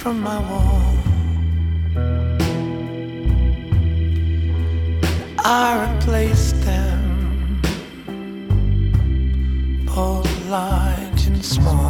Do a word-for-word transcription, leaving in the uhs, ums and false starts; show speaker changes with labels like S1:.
S1: from my wall. I replaced them, both large and small.